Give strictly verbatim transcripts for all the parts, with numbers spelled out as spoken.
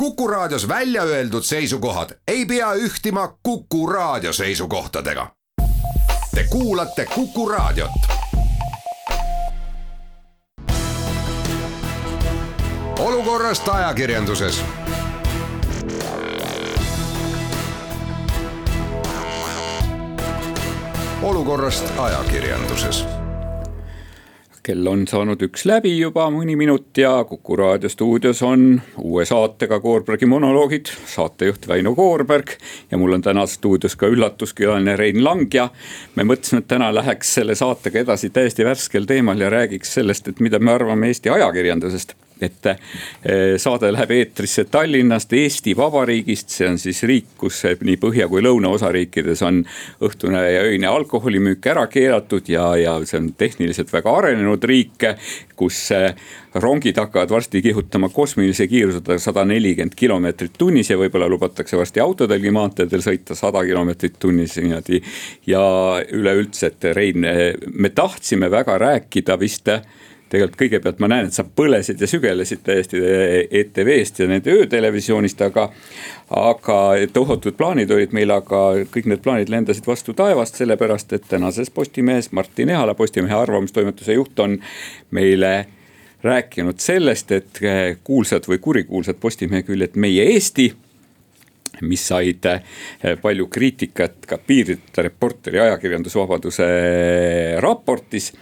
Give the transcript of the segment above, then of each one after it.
Kuku Raadios välja öeldud seisukohad ei pea ühtima Kuku Raadio seisukohtadega. Te kuulate Kuku Raadiot. Olukorrast ajakirjanduses. Olukorrast ajakirjanduses. Kell on saanud üks läbi juba mõni minut ja Kuku Raadio stuudios on uue saatega Koorbergi monoloogid, saatejuht Väino Koorberg ja mul on täna stuudios ka üllatuskülaline Rein Lang ja me mõtlesime, et täna läheks selle saatega edasi täiesti värskel teemal ja räägiks sellest, et mida me arvame Eesti ajakirjandusest. Et saade läheb eetrisse Tallinnast, Eesti Vabariigist, see on siis riik, kus nii põhja kui lõuna osariikides on õhtune ja öine alkoholimüük ära keelatud ja, ja see on tehniliselt väga arenenud riik, kus rongid hakkavad varsti kihutama kosmilise kiirusega sada nelikümmend kilomeetrit tunnis ja võib-olla lubatakse varsti autodelgi maanteedel sõita sada kilomeetrit tunnis ja üleüldse, et Rein, me tahtsime väga rääkida vist tegelikult kõigepealt ma näen, et sa põlesid ja sügelesid täiesti E T V-st ja nende öötelevisioonist, aga, aga tohutud plaanid olid meil, aga kõik need plaanid lendasid vastu taevast, sellepärast, et tänases Postimehes Martin Ehala, Postimehe arvamustoimetuse juht on meile rääkinud sellest, et kuulsad või kurikuulsad Postimehe küljed Meie Eesti, mis said palju kriitikat ka Piirideta Reporteri ajakirjandusvabaduse raportis,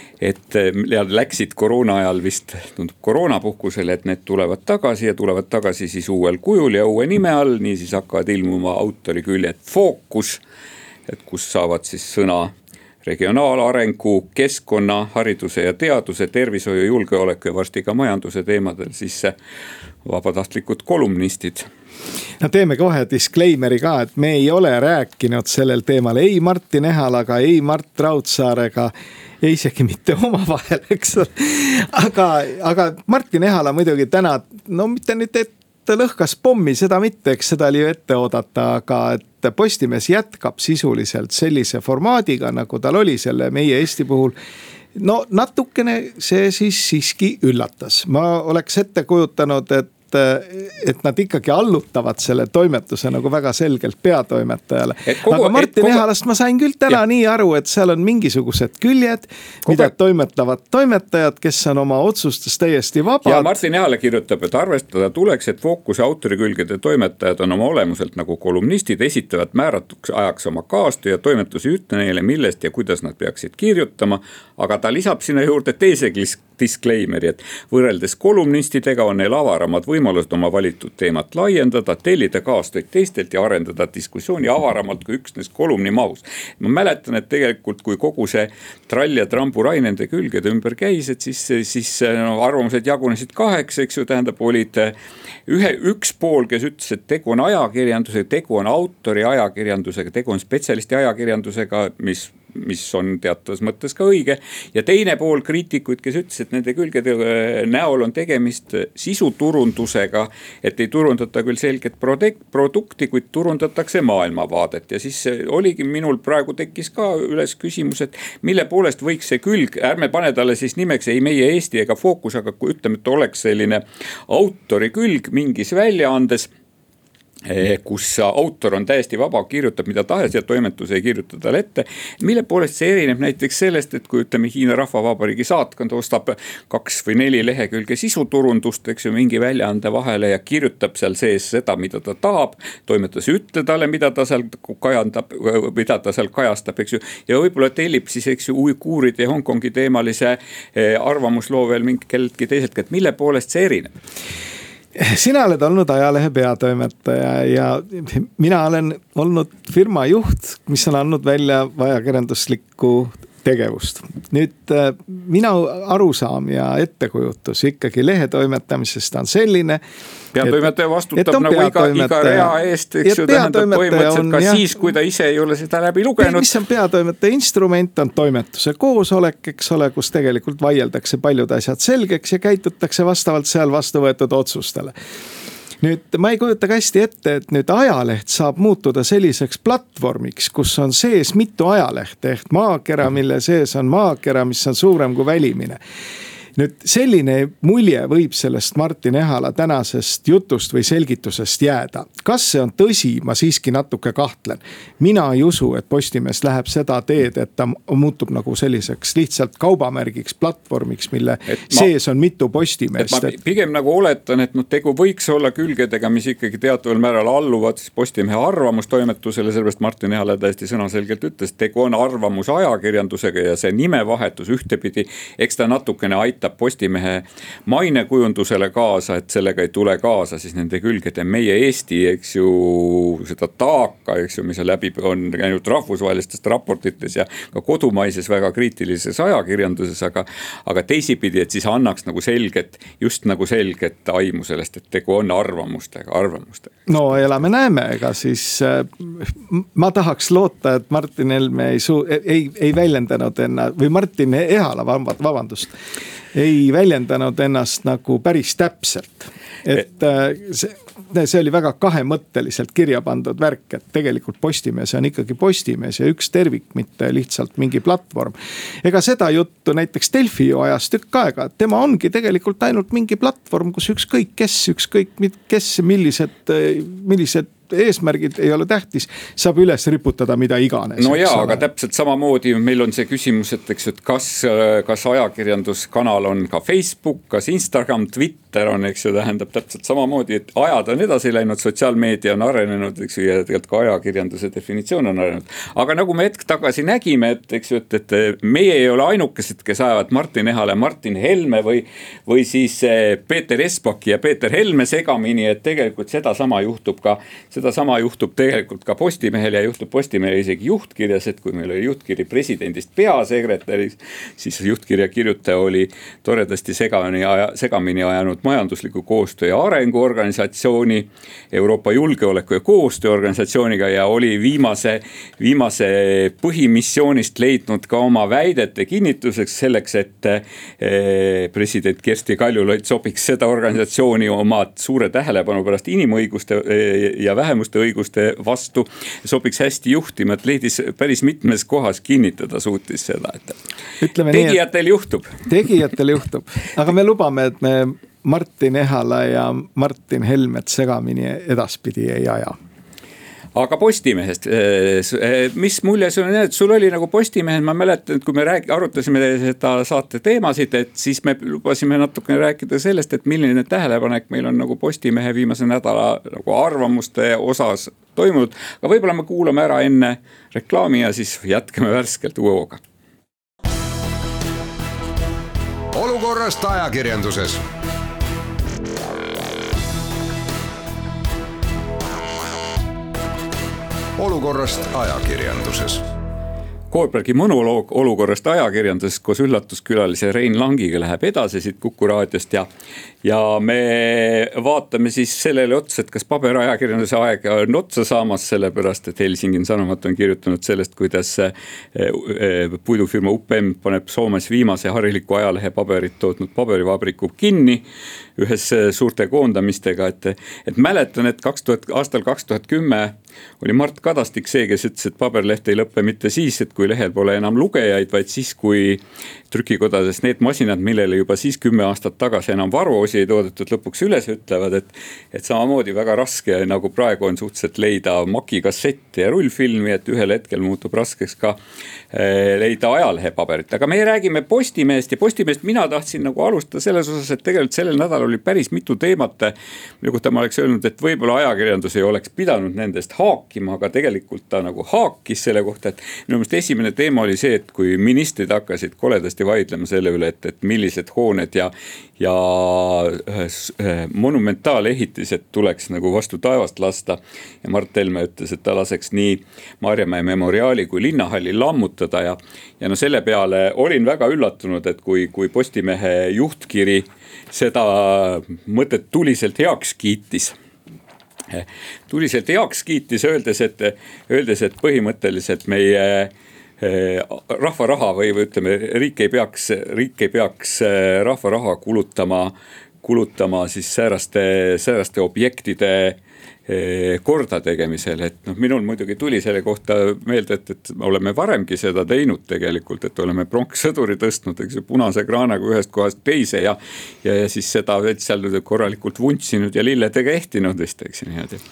et läksid koroona ajal vist tundub koroonapuhkusele, et need tulevad tagasi ja tulevad tagasi siis uuel kujul ja uue nime all, nii siis hakkavad ilmuma autoriküljed Fookus, et kus saavad siis sõna regionaalarengu, keskkonna, hariduse ja teaduse, tervishoiu, julgeoleku ja varsti ka majanduse teemadel siis vabatahtlikud kolumnistid. No teeme kohe disclaimeri ka, et me ei ole rääkinud sellel teemal ei Martin Ehalaga, ei Mart Raudsaarega, ei isegi mitte omavahel, eks ole. Aga, aga Martin Ehala muidugi täna, no mitte nüüd, et ta lõhkas pommi, seda mitte, eks seda oli ju ette oodata, aga et Postimees jätkab sisuliselt sellise formaadiga, nagu tal oli selle Meie Eesti puhul. No natukene see siis siiski üllatas. Ma oleks ette kujutanud, et et nad ikkagi allutavad selle toimetuse nagu väga selgelt peatoimetajale. Kogu, aga Martin kogu... Ehalast ma sain küll täna ja. Nii aru, et seal on mingisugused küljed, kogu... mida toimetavad toimetajad, kes on oma otsustes täiesti vabad. Ja Martin Ehala kirjutab, et arvestada tuleks, et Fookuse autorikülgede toimetajad on oma olemuselt nagu kolumnistid, esitavad määratuks ajaks oma kaastu ja toimetusi ütle neile, millest ja kuidas nad peaksid kirjutama, aga ta lisab sinna juurde teise disclaimeri, et võrreldes kolumnistidega on neil avaramad võimalused oma valitud teemat laiendada, tellida kaastuid teistelt ja arendada diskussiooni avaramalt kui üksnes kolumni mahus. Ma mäletan, et tegelikult kui kogu see trall ja tramburai nende külgede ümber käis, et siis, siis no, arvamused jagunesid kaheks, eks ju, tähendab, olid ühe, üks pool, kes ütles, et tegu on ajakirjandusega, tegu on autori ajakirjandusega, tegu on spetsialisti ajakirjandusega, mis mis on teatavas mõttes ka õige ja teine pool kriitikuid, kes ütles, et nende külgede näol on tegemist sisuturundusega, et ei turundata küll selget produkti, kuid turundatakse maailmavaadet ja siis oligi minul praegu tekkis ka üles küsimus, et mille poolest võiks see külg, ärme pane talle siis nimeks ei Meie Eesti ega Fookus, aga kui ütleme, et oleks selline autori külg mingis väljaandes, kus autor on täiesti vaba, kirjutab mida tahes ja toimetus ei kirjuta talle ette. Mille poolest see erineb näiteks sellest, et kui ütleme Hiina Rahvavabariigi saatkond ostab kaks või neli lehekülge sisuturundust, eks ju, mingi väljaande vahele ja kirjutab seal sees seda, mida ta tahab, toimetus ütle talle, mida ta seal kajandab, mida ta seal kajastab, eks ju, ja võib-olla tellib siis, eks ju, uiguuride ja Hongkongi teemalise arvamusloo veel mingi kelleltki teiselt, et mille poolest see erineb? Sina oled olnud ajalehe peatoimetaja ja mina olen olnud firma juht, mis on andnud välja ajakirjanduslikku tegevust. Nüüd mina arusaam ja ettekujutus ikkagi lehetoimetamisest on selline, peatoimetaja vastutab nagu iga, iga rea eest, eks ju, tähendab põhimõtteliselt ka jah, siis, kui ta ise ei ole seda läbi lugenud. Mis on peatoimetaja instrument, on toimetuse koosolek, eks ole, kus tegelikult vaieldakse paljud asjad selgeks ja käitutakse vastavalt seal vastu võetud otsustele. Nüüd ma ei kujuta hästi ette, et nüüd ajaleht saab muutuda selliseks platvormiks, kus on sees mitu ajalehte ehk maakera, mille sees on maakera, mis on suurem kui välimine. nüüd selline mulje võib sellest Martin Ehala tänasest jutust või selgitusest jääda. Kas see on tõsi, ma siiski natuke kahtlen. Mina ei usu, et Postimees läheb seda teed, et ta muutub nagu selliseks lihtsalt kaubamärgiks, platvormiks, mille ma, sees on mitu Postimeest. Ma pigem nagu oletan, et no, tegu võiks olla külgedega, mis ikkagi teataval määral alluvad Postimehe arvamustoimetusele, sellepärast Martin Ehala täiesti sõnaselgelt ütles, tegu on arvamuse ajakirjandusega ja see nimevahetus ühtepidi, eks ta natukene aitab Postimehe mainekujundusele kaasa, et sellega ei tule kaasa siis nende külgede meie Eesti, eks ju, seda taaka, eks ju, mis on läbi on käinud rahvusvahelistest raportites ja ka kodumaises väga kriitilises ajakirjanduses, aga, aga teisipidi, et siis annaks nagu selget, just nagu selget aimu sellest, et tegu on arvamustega, arvamustega. No elame näeme, ega siis äh, ma tahaks loota, et Martin Helme ei, suu, ei, ei väljendanud enna, või Martin Ehala, vabandust, ei väljendanud ennast nagu päris täpselt. Et see, see oli väga kahemõtteliselt kirja pandud värk, et tegelikult Postimees on ikkagi Postimees ja üks tervik, mitte lihtsalt mingi platvorm. Ega seda juttu näiteks Delfi ju ajas tükk aega, et tema ongi tegelikult ainult mingi platvorm, kus ükskõik kes, ükskõik kes, millised, millised eesmärgid ei ole tähtis, saab üles riputada mida iganes. No jaa, aga täpselt samamoodi meil on see küsimus, et, eks, et kas, kas ajakirjanduskanal on ka Facebook, kas Instagram, Twitter on, eks ju, tähendab täpselt samamoodi, et ajad on edasi läinud, sotsiaalmeedia on arenenud, eks ju, ja tegelikult ka ajakirjanduse definitsioon on arenenud. Aga nagu me hetk tagasi nägime, et, eks ju, et, et meie ei ole ainukesed, kes ajavad Martin Ehale, Martin Helme või, või siis Peeter Espaki ja Peeter Helme segamini, et tegelikult seda sama juhtub ka seda sama juhtub tegelikult ka Postimehel ja juhtub Postimehel isegi juhtkirjas, et kui meil oli juhtkiri presidendist peasekretäris, siis juhtkirja kirjutaja oli toredasti segamini, aja, segamini ajanud majandusliku koostöö ja arenguorganisatsiooni, Euroopa julgeoleku ja koostööorganisatsiooniga ja oli viimase, viimase põhimissioonist leidnud ka oma väidete kinnituseks selleks, et president Kersti Kaljulaid sobiks seda organisatsiooni oma suure tähelepanu pärast inimõiguste ja vähe vähemuste õiguste vastu sobiks hästi juhtima, et leidis päris mitmes kohas kinnitada suutis seda, et Ütleme tegijatel nii, juhtub. Tegijatel juhtub, aga me lubame, et me Martin Ehala ja Martin Helmet segamini edaspidi ei aja. Aga Postimehest, mis mulje sul on, et sul oli nagu Postimehed, ma mäletan, et kui me rääk, arutasime seda saate teemasid, et siis me lubasime natukene rääkida sellest, et milline tähelepanek meil on nagu Postimehe viimase nädala nagu arvamuste osas toimunud. Aga võib-olla me kuulame ära enne reklaami ja siis jätkame värskelt uue hooga. Olukorrast ajakirjanduses. Olukorrast ajakirjanduses. Koorbergi monoloog olukorrast ajakirjanduses koos üllatuskülalise Rein Langiga läheb edasi siit Kuku raadiost ja, ja me vaatame siis sellele otsa, et kas paberajakirjanduse aeg on otsa saamas, sellepärast et Helsingin Sanomat on kirjutanud sellest, kuidas puidufirma U P M paneb Soomes viimase hariliku ajalehe paberit tootnud paberivabriku kinni ühes suurte koondamistega, et, et mäletan, et kaks tuhat, aastal kaks tuhat kümme oli Mart Kadastik see, kes ütles, et paberleht ei lõppe mitte siis, et kui lehel pole enam lugejaid, vaid siis, kui trükikodades need masinad, millele juba siis kümme aastat tagasi enam varuosi ei toodetud, lõpuks üles ütlevad, et, et samamoodi väga raske, nagu praegu on suhteliselt leida makikassette ja rullfilmi, et ühel hetkel muutub raskeks ka leida ajalehepaberit. Aga me räägime Postimehest ja Postimehest mina tahtsin nagu alustada selles osas, et tegelikult sellel nädalal oli päris mitu teemat, mille kohta ma oleks öelnud, et võib-olla ajakirjandus ei oleks pidanud nendest haakima, aga tegelikult ta nagu haakis selle kohta, et minu meelest esimene teema oli see, et kui ministrid hakkasid koledasti vaidlema selle üle, et, et millised hooned ja, ja monumentaalehitised tuleks nagu vastu taevast lasta ja Mart Helme ütles, et ta laseks nii Maarjamäe memoriaali kui linnahalli lammutada ja, ja no selle peale olin väga üllatunud, et kui, kui Postimehe juhtkiri seda mõtet tuliselt heaks kiitis. Tuliselt heaks kiitis, öeldes, et, öeldes, et põhimõtteliselt meie rahva raha või, või ütleme, riik ei peaks, riik ei peaks rahva raha kulutama kulutama siis sääraste, sääraste objektide korda tegemisel, et noh, minul muidugi tuli selle kohta meelde, et, et oleme varemgi seda teinud tegelikult, et oleme pronkssõduri tõstnud, eks ju, punase kraanaga ühest kohast teise ja, ja, ja siis seda seal korralikult vuntsinud ja lilledega ehtinud vist, eks ju, niimoodi.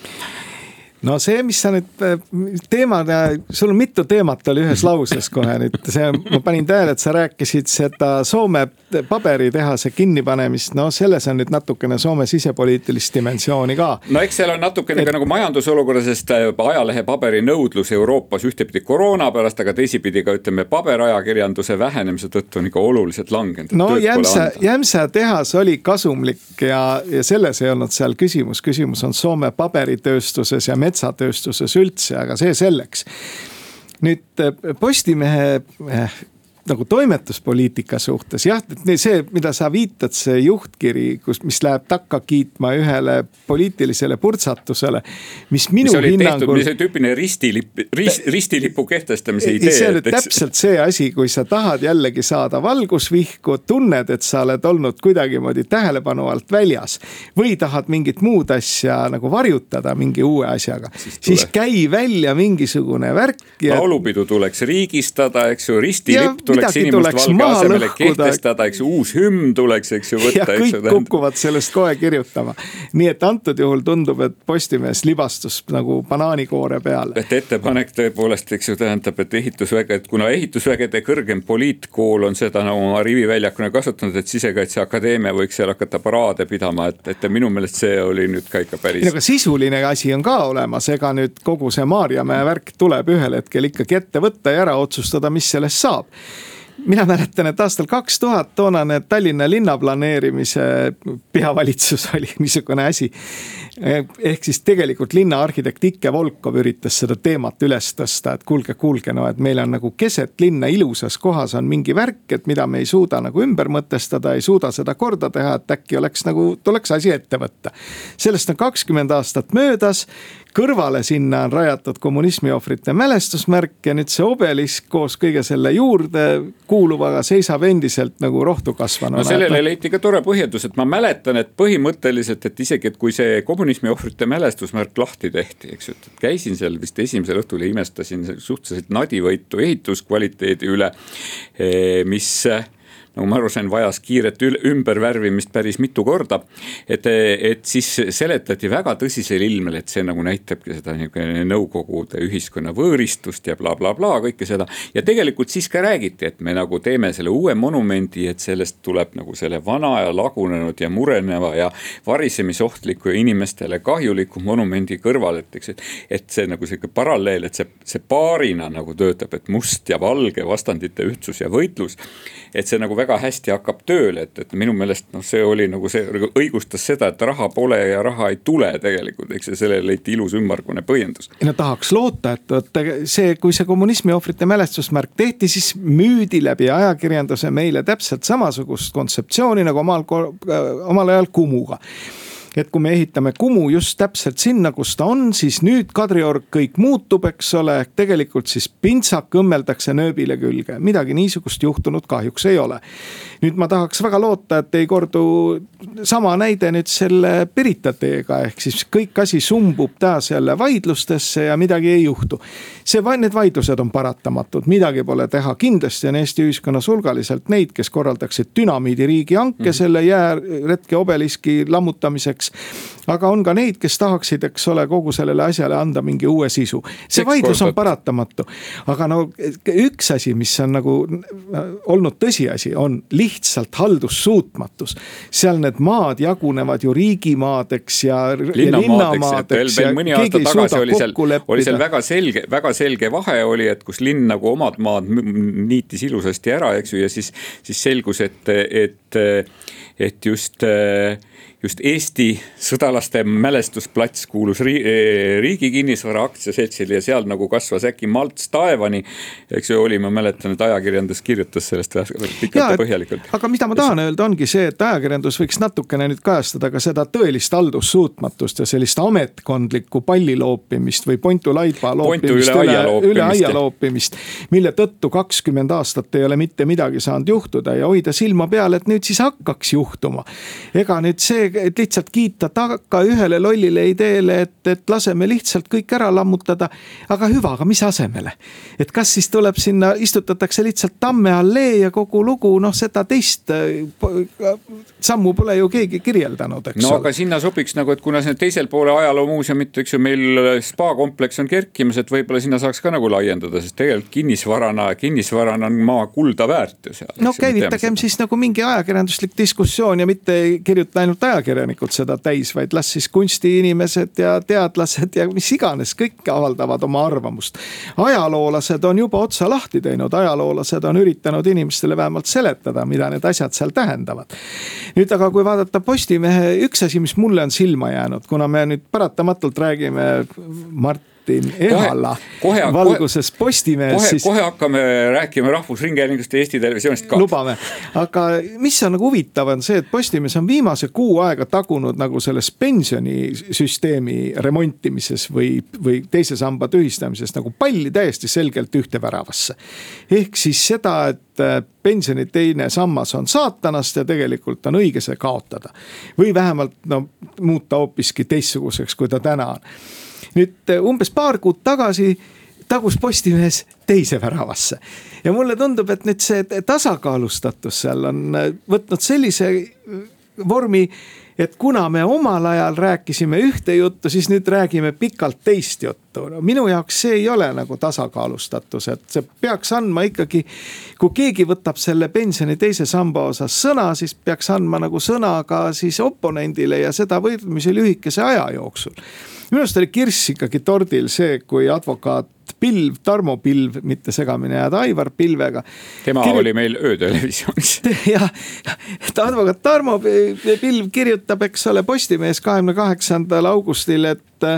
No see, mis sa nüüd teemad, sul on mitu teemat oli ühes lauses kohe nüüd, see, ma panin tähele, et sa rääkisid seda Soome paberitehase kinnipanemist, no selles on nüüd natukene Soome sisepoliitilist dimensiooni ka. No eks seal on natukene et... ka nagu majandusolukorda, sest ajalehe paberi nõudlus Euroopas ühtepidi koroona pärast, aga teisipidi ka ütleme paberajakirjanduse vähenemise tõttu on ikka oluliselt langenud. No Jämsä, Jämsä tehas oli kasumlik ja, ja selles ei olnud seal küsimus, küsimus on Soome paberitööstuses ja metsatööstuses üldse, aga see selleks. Nüüd Postimehe nagu toimetuspoliitika suhtes, jah, see, mida sa viitad, see juhtkiri, kus, mis läheb takka kiitma ühele poliitilisele purtsatusele, mis minu mis hinnangul... mis oli tüüpine ristilipp, rist, ristilipu kehtestamise idee. See on täpselt see asi, kui sa tahad jällegi saada valgusvihku, tunned, et sa oled olnud kuidagimoodi tähelepanu alt väljas või tahad mingit muud asja nagu varjutada mingi uue asjaga, siis, siis käi välja mingisugune värk. Ja... laulupidu tuleks riigistada, eks ju, ristilipp tuleks inimest valge asemele kehtestada, eks ju, uus hümn tuleks, eks ju, võtta. Ja kõik eks, kukuvad sellest kohe kirjutama. Nii et antud juhul tundub, et Postimees libastus nagu banaanikoore peale. Et ettepanek tõepoolest, eks ju, tähendab, et ehitusväge, et kuna ehitusvägede kõrgem poliitkool on seda nagu oma riviväljakuna kasutanud, et Sisekaitseakadeemia võiks seal hakata paraade pidama, et, et minu meelest see oli nüüd ka ikka päris. Aga sisuline asi on ka olemas, ega nüüd kogu see Maarjamäe värk tuleb ühel hetkel ikkagi ette võtta ja ära otsustada, mis sellest saab. Mina mäletan, et aastal kaks tuhat toonane Tallinna linnaplaneerimise peavalitsus oli niisugune asi. Ehk siis tegelikult linnaarhitekt Ikke Volkov üritas seda teemat üles tõsta, et kuulge, kuulge, no, et meil on nagu keset linna ilusas kohas on mingi värk, et mida me ei suuda nagu ümber mõtestada, ei suuda seda korda teha, et äkki oleks nagu, tuleks asi ette võtta. Sellest on kakskümmend aastat möödas, kõrvale sinna on rajatud kommunismi ohvrite mälestusmärk ja nüüd see obelisk koos kõige selle juurde kuuluvaga seisab endiselt nagu rohtu kasvanud. No sellele leiti ka tore põhjendus, et ma mäletan, et põhimõtteliselt, et isegi, et kui see kommunismi ohvrite mälestusmärk lahti tehti, eks ju, et käisin seal vist esimesel õhtul ja imestasin suhteliselt nadivõitu ehituskvaliteedi üle, mis... nagu ma aru sain, vajas kiiret ümbervärvimist päris mitu korda, et, et siis seletati väga tõsisel ilmel, et see nagu näitabki seda nõukogude ühiskonna võõristust ja bla bla bla, kõike seda. Ja tegelikult siis ka räägiti, et me nagu teeme selle uue monumendi, et sellest tuleb nagu selle vana ja lagunenud ja mureneva ja varisemisohtliku ja inimestele kahjuliku monumendi kõrval, et, eks, et see nagu selline paralleel, et see, see paarina nagu töötab, et must ja valge vastandite ühtsus ja võitlus, et see nagu väga väga hästi hakkab tööle, et, et minu meelest no, see oli nagu see õigustas seda, et raha pole ja raha ei tule tegelikult, eks see selle leiti ilus ümmargune põhjendus. No tahaks loota, et see, kui see kommunismi ohvrite mälestusmärk tehti, siis müüdi läbi ajakirjanduse meile täpselt samasugust kontseptsiooni nagu omal, omal ajal Kumuga. Et kui me ehitame Kumu just täpselt sinna, kus ta on, siis nüüd Kadriorg kõik muutub, eks ole, tegelikult siis pintsak õmmeldakse nööbile külge. Midagi niisugust juhtunud kahjuks ei ole. Nüüd ma tahaks väga loota, et ei kordu sama näide nüüd selle Pirita teega, ehk siis kõik asi sumbub taas jälle vaidlustesse ja midagi ei juhtu. See, need vaidlused on paratamatud, midagi pole teha. Kindlasti on Eesti ühiskonnas hulgaliselt neid, kes korraldaksid dünamiidi riigi hanke mm-hmm. selle jääretke obeliski lammutamiseks. Aga on ka neid, kes tahaksid, eks ole, kogu sellele asjale anda mingi uue sisu. See Eks vaidlus on paratamatu. Aga no üks asi, mis on nagu olnud tõsiasi, on lihtsalt haldussuutmatus. Seal need maad jagunevad ju riigimaadeks ja linnamaadeks. Ja mõni aasta tagasi oli seal, oli seal väga selge, väga selge vahe oli, et kus linn nagu omad maad niitis ilusasti ära, eks ju, ja siis, siis selgus, et, et, et just just Eesti sõdalaste mälestusplats kuulus riigi kinnisvara aktsiaseltsile ja seal nagu kasvas äkki Malts taevani, eks ju oli, ma mäletan, et ajakirjandus kirjutas sellest pikalt ja põhjalikult. Aga mida ma tahan öelda ongi see, et ajakirjandus võiks natukene nüüd kajastada ka seda tõelist haldussuutmatust ja sellist ametkondlikku palliloopimist või Pointu laipa loopimist, üle, üle, üle aia loopimist, mille tõttu kakskümmend aastat ei ole mitte midagi saanud juhtuda ja hoida silma peal, et nüüd siis hakkaks juhtuma. juhtuma. Ega nüüd see, et lihtsalt kiita taga ühele lollile ideele, et, et laseme lihtsalt kõik ära lammutada, aga hüva, aga mis asemele? Et kas siis tuleb sinna, istutatakse lihtsalt Tamme allee ja kogu lugu, noh seda teist sammu pole ju keegi kirjeldanud, eks no ole. aga sinna sobiks nagu, et kuna see teisel poole ajaloomuuseumit, eks ju, meil spa-kompleks on kerkimas, et võib-olla sinna saaks ka nagu laiendada, sest tegelikult kinnisvarana, kinnisvarana on maa kulda väärt ju seal. No käivitagem siis nagu mingi ajakirjanduslik diskussioon ja mitte kirjuta ainult ajakirjanikud seda täis, vaid las siis kunstiinimesed ja teadlased ja mis iganes, kõik avaldavad oma arvamust. Ajaloolased on juba otsa lahti teinud, ajaloolased on üritanud inimestele vähemalt seletada, mida need asjad seal tähendavad. Nüüd aga kui vaadata Postimehe, üks asi, mis mulle on silma jäänud, kuna me nüüd paratamatult räägime Martin Ehala kohe, kohe, valguses Postimehest. Kohe, siis... kohe hakkame rääkima Rahvusringhäälingust ja Eesti Televisioonist ka. Lubame, aga mis on nagu huvitav on see, et Postimees on viimase kuu aega tagunud nagu selles pensionisüsteemi remontimises või, või teise samba tühistamises nagu palli täiesti selgelt ühte väravasse. Ehk siis seda, et pensioni teine sammas on saatanast ja tegelikult on õige see kaotada. Või vähemalt no, muuta hoopiski teistsuguseks, kui ta täna on. Nüüd umbes paar kuud tagasi tagus Postimees teise väravasse. Ja mulle tundub, et nüüd see tasakaalustatus seal on võtnud sellise vormi, et kuna me omal ajal rääkisime ühte juttu, siis nüüd räägime pikalt teist juttu. No, minu jaoks see ei ole nagu tasakaalustatus, et see peaks andma ikkagi, kui keegi võtab selle pensioni teise samba osas sõna, siis peaks andma nagu sõna ka siis oponendile ja seda võrdmisi lühikese aja jooksul. Minust oli kirss ikkagi tordil see, kui advokaat Pilv, Tarmo Pilv, mitte segamine jääda Aivar Pilvega. Tema Kirju... oli meil öötelevisioonis. Ja advokaat Tarmo Pilv kirjutab, eks ole, Postimees kahekümne kaheksandal augustil, et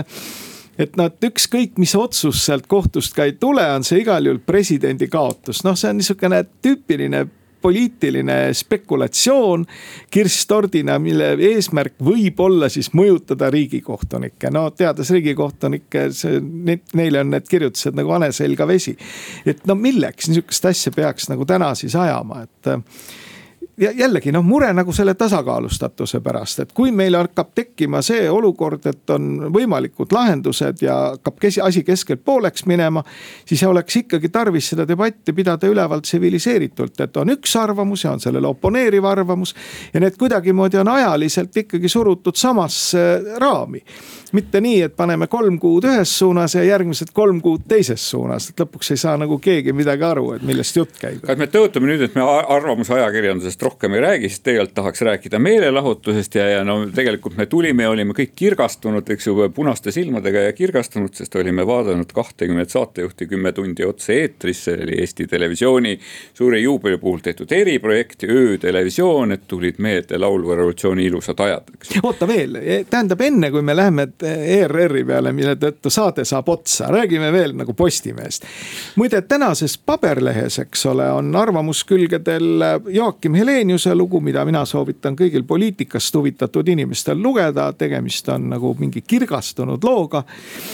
et no, et ükskõik mis otsus sealt kohtust ka ei tule, on see igal juhul presidendi kaotus. Noh, see on niisugune tüüpiline poliitiline spekulatsioon kirstordina, mille eesmärk võib olla siis mõjutada riigikohtunikke. No teades riigikohtunikke, see, neile on need kirjutused nagu vane selga vesi. Et no milleks niisugust asja peaks nagu täna siis ajama, et ja jällegi noh, mure nagu selle tasakaalustatuse pärast, et kui meil hakkab tekkima see olukord, et on võimalikud lahendused ja hakkab asi keskelt pooleks minema, siis oleks ikkagi tarvis seda debatti pidada ülevalt tsiviliseeritult, et on üks arvamus ja on sellele oponeeriv arvamus ja need kuidagimoodi on ajaliselt ikkagi surutud samasse raami. Mitte nii, et paneme kolm kuud ühes suunas ja järgmised kolm kuud teises suunas, et lõpuks ei saa nagu keegi midagi aru, et millest jutt käib. Kas me tõotame nüüd, et me arvamuse ajakirjandusest rohkem ei räägi, siis tegelikult tahaks rääkida meelelahutusest ja, ja no tegelikult me tulime ja olime kõik kirgastunud, eks ju, punaste silmadega ja kirgastunud, sest olime vaadanud kahtekümmet saatejuhti kümme tundi otse eetris, see oli Eesti Televisiooni suure juubeli puhul tehtud eriprojekt, öötelevisioon, et tulid meelde laulva revolutsiooni ilusad ajad. Oota veel, tähendab enne, kui me läheme E R R-i peale, mille tõttu saade saab otsa, räägime veel nagu Postimehest. Muide, tänases paberlehes, eks ole, on arvamuskülgedel Joakim Heleniuse lugu, mida mina soovitan kõigil poliitikast huvitatud inimestel lugeda, tegemist on nagu mingi kirgastunud looga,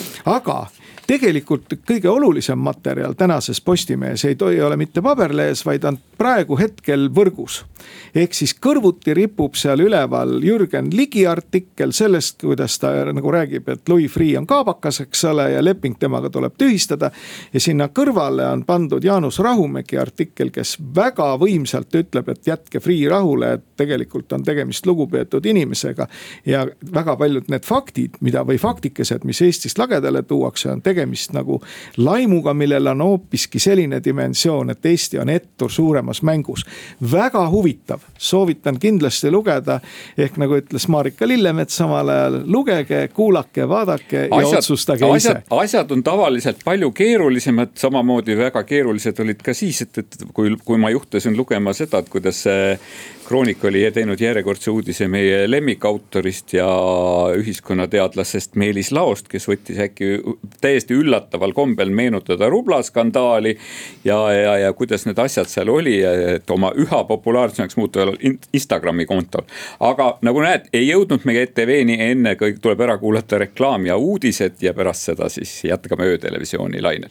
aga tegelikult kõige olulisem materjal tänases Postimehes ei toi ole mitte paberlehes, vaid on praegu hetkel võrgus. Ehk siis kõrvuti ripub seal üleval Jürgen Ligi artikkel sellest, kuidas ta nagu räägib, et Louis Freeh on kaabakas, eks ole, ja leping temaga tuleb tühistada. Ja sinna kõrvale on pandud Jaanus Rahumägi artikkel, kes väga võimsalt ütleb, et jätke Freeh rahule, et tegelikult on tegemist lugupeetud inimesega. Ja väga paljud need faktid, mida või faktikesed, mis Eestist lagedale tuuakse, on tegemist nagu laimuga, millel on hoopiski selline dimensioon, et Eesti on ettur suuremas mängus. Väga huvitav, soovitan kindlasti lugeda, ehk nagu ütles Marika Lillemets samal ajal, lugege, kuulake, vaadake ja asjad, otsustage ise. Asjad, asjad on tavaliselt palju keerulisemad, samamoodi väga keerulised olid ka siis, et, et kui, kui ma juhtasin lugema seda, et kuidas Kroonik oli teinud järjekordse uudise meie lemmikautorist ja ühiskonnateadlasest Meelis Laost, kes võttis äkki täiesti üllataval kombel meenutada rublaskandaali ja, ja, ja kuidas need asjad seal oli, et oma üha populaarsemaks muutuval Instagrami kontol. Aga nagu näed, ei jõudnud meie E T V-ni enne, kõik tuleb ära kuulata reklaam ja uudised ja pärast seda siis jätkame öötelevisiooni lainel.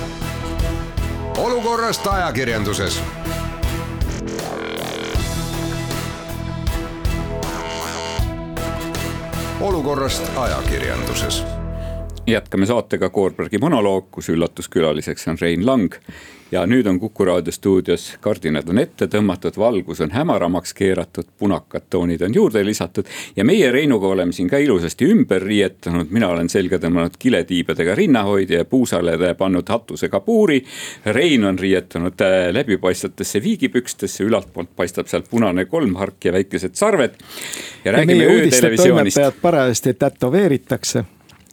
Olukorrast ajakirjanduses. olukorrast ajakirjanduses. Jätkame saatega Koorbergi monoloog, kus üllatuskülaliseks on Rein Lang. Ja nüüd on Kuku Raadio stuudios, kardinad on ette tõmmatud, valgus on hämaramaks keeratud, punakad toonid on juurde lisatud ja meie Reinuga oleme siin ka ilusasti ümber riietanud. Mina olen selga tõmmanud kiletiibadega rinnahoidja ja puusale pannud hatusega puuri. Rein on riietunud läbipaistvatesse viigipükstesse, ülalt poolt paistab sealt punane kolmhark ja väikesed sarved. Ja, ja meie uudistetoimetajad parajasti tätoveeritakse.